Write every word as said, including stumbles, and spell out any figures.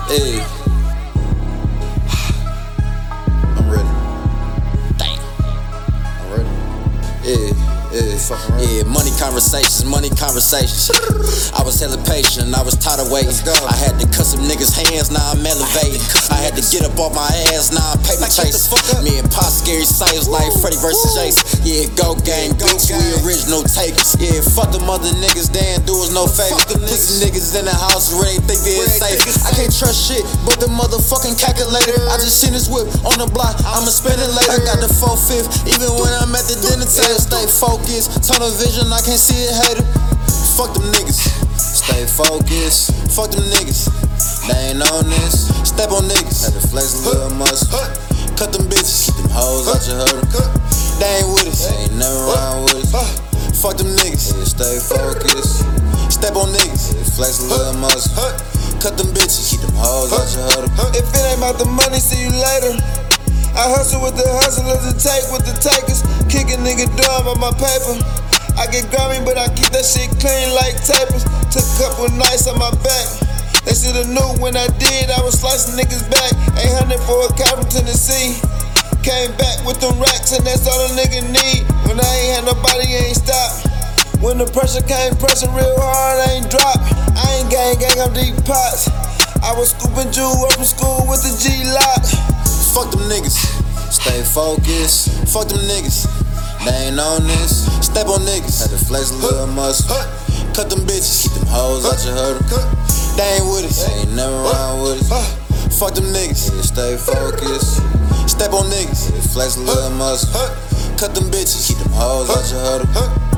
Hey, I'm ready. Damn, I'm ready. Yeah, yeah, fucking ready. Yeah, money conversations, money conversations. I was hella patient, I was tired of waiting. I had to cut some niggas' hands, now I'm elevating. I had to get up off my ass, now I'm paper chasing. Me and Pop scary sales like Freddy versus Jason. Yeah, go gang, bitch, we original takers. Yeah, fuck them other niggas, they ain't do us no favor. Pussy niggas in the house where they think they're safe. I can't trust shit, but the motherfucking calculator. I just seen this whip on the block, I'ma spend it later. Got the four fifth, even when I'm at the dinner table. Stay focused, tunnel vision, I can't see it, hater. Fuck them niggas, stay focused. Fuck them niggas, they ain't on this. Step on niggas, had to flex a little muscle. Cut them bitches, keep them hoes out your huddle. They ain't with us, they ain't never around with us. Fuck them niggas, yeah, stay focused. Step on niggas, yeah, flex a little muscle. Cut them bitches, keep them hoes out your huddle. If it ain't about the money, see you later. I hustle with the hustlers and take with the takers. Kick a nigga dumb on my paper. I get grimy, but I keep that shit clean like tapers. Took a couple nights on my back. They shoulda knew when I did, I was slicing niggas back. eight hundred for a cab from Tennessee. Came back with them racks, and that's all a nigga need. When I ain't had nobody, ain't stop. When the pressure came, pressure real hard, I ain't drop. I ain't gang gang, I'm deep pots. I was scooping Jew up from school with the G-Lock. Fuck them niggas, stay focused. Fuck them niggas, they ain't on this. Step on niggas, had to flex a little muscle. Cut them bitches, keep them hoes out your huddle. They ain't with us, they ain't never around with us. Fuck them niggas, yeah, stay focused. Step on niggas, yeah, flex a little muscle. Cut them bitches, keep them hoes out your huddle.